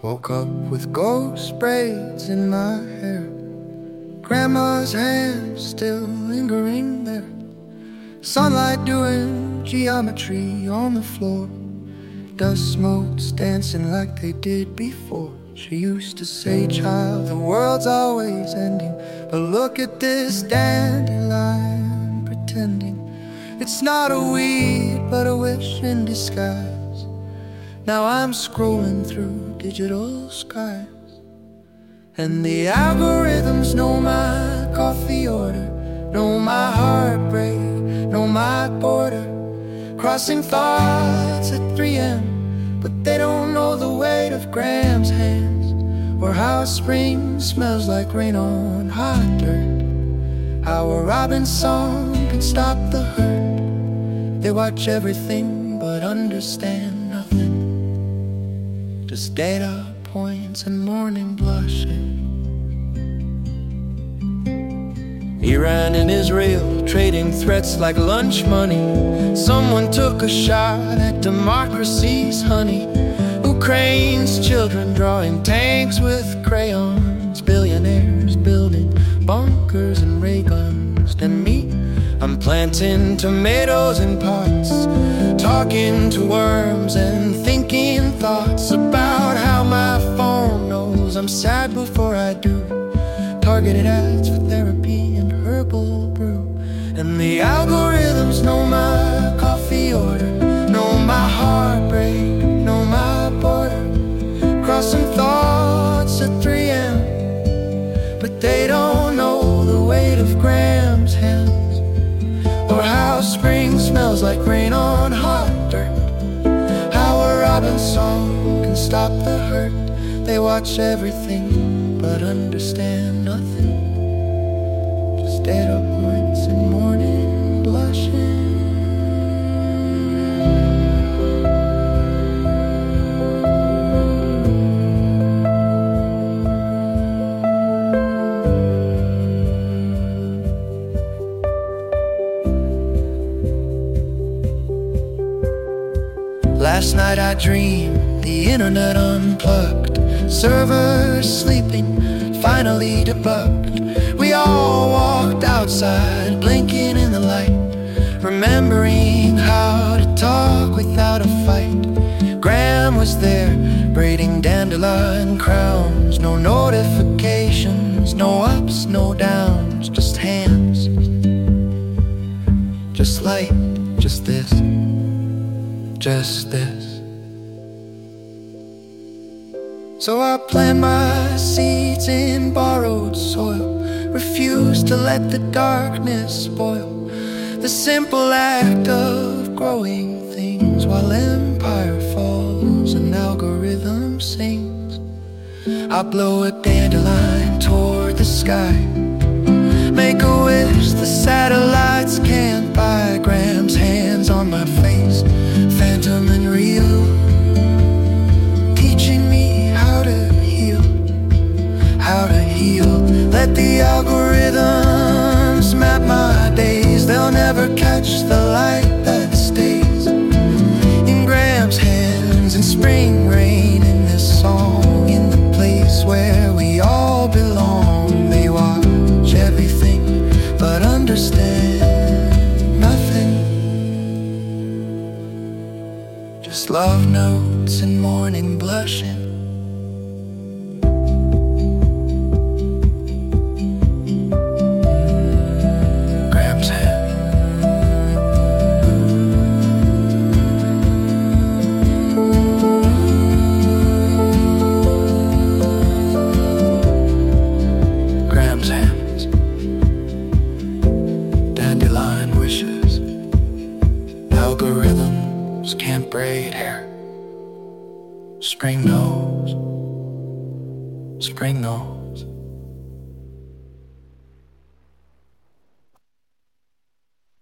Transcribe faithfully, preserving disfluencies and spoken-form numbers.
Woke up with ghost braids in my hair, Grandma's hands still lingering there, sunlight doing geometry on the floor, dust motes dancing like they did before. She used to say, child, the world's always ending, but look at this dandelion pretending it's not a weed but a wish in disguise. Now I'm scrolling through digital skies, and the algorithms know my coffee order, know my heartbreak, know my border, crossing thoughts at three a m But they don't know the weight of Graham's hands, or how spring smells like rain on hot dirt, how a robin's song can stop the hurt. They watch everything but understand nothing, just data points and morning blushes. Iran and Israel trading threats like lunch money. Someone took a shot at democracy's honey. Ukraine's children drawing tanks with crayons. Billionaires building bunkers and ray guns. And me, I'm planting tomatoes in pots, talking to worms and thinking thoughts about how my phone knows I'm sad before I do. Targeted ads for therapy and herbal brew, and the algorithms know my coffee order, know my heartbreak, know my border, crossing thoughts at three a m But they don't know the weight of Graham's hands, or how spring smells like rain on hot dirt, how a robin's song can stop the hurt. They watch everything but understand nothing, just data points and morning blushing. Last night I dreamed the internet unplugged, servers sleeping, finally debugged. We all walked outside, blinking in the light, remembering how to talk without a fight. Graham was there, braiding dandelion crowns. No notifications, no ups, no downs, just hands, just light, just this, just this. So I plant my seeds in borrowed soil, refuse to let the darkness spoil the simple act of growing things, while empire falls and algorithm sings. I blow a dandelion toward the sky, make a wish the satellites can't buy. Graham's hands on my face, phantom and real, teaching me how to heal, how to heal. Let the algorithms map my days, they'll never catch the light that stays in Graham's hands, in spring rain, in this song, in the place where we all belong. They watch everything but understand nothing, just love notes and morning blushing. Algorithms can't braid hair. Spring knows, spring knows.